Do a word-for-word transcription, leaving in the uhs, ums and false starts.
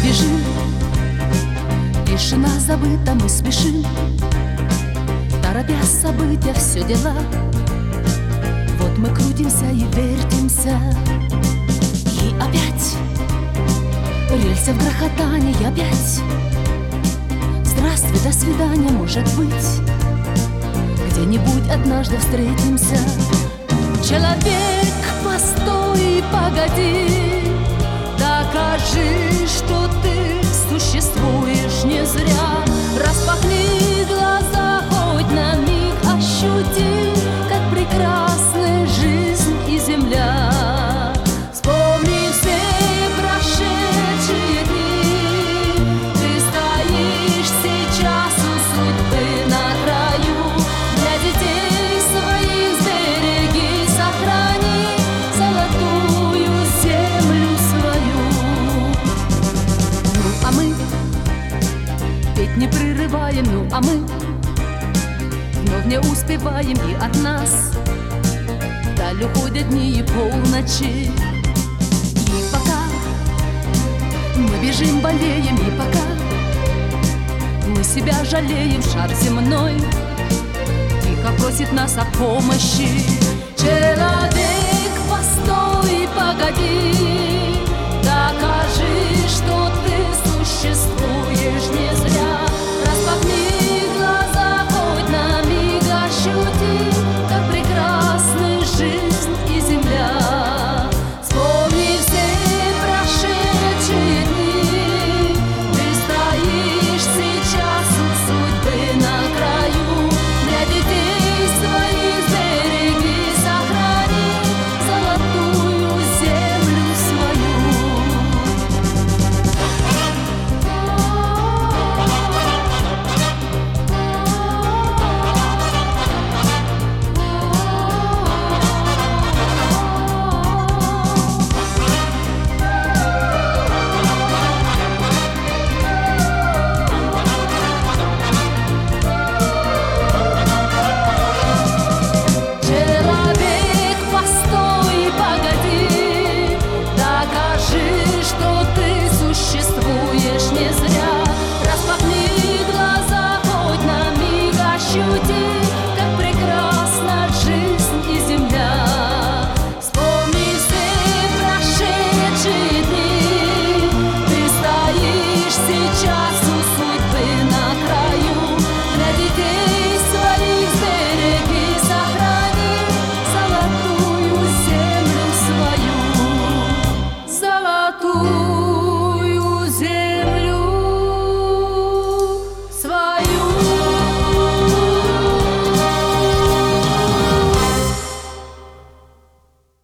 бежим, тишина забыта, мы спешим, торопясь события, все дела. Вот мы крутимся и вертимся, и опять рельсы в грохотании, опять здравствуй, до свидания, может быть, где-нибудь однажды встретимся. Человек, постой, погоди, докажи, что ты существуешь не зря. Распахни глаза, хоть на миг ощути, как прекрасна жизнь и земля. Вспомни все прошедшие дни, ты стоишь сейчас у судьбы на краю. Для детей своих сбереги, сохрани золотую землю свою. Ну а мы ведь не прерываем, ну а мы вновь не успеваем, и от нас даль уходят дни и полночи. И пока мы бежим, болеем, и пока мы себя жалеем, шар земной тихо просит нас о помощи. Человек, постой, погоди, докажи, что ты существуешь не зря.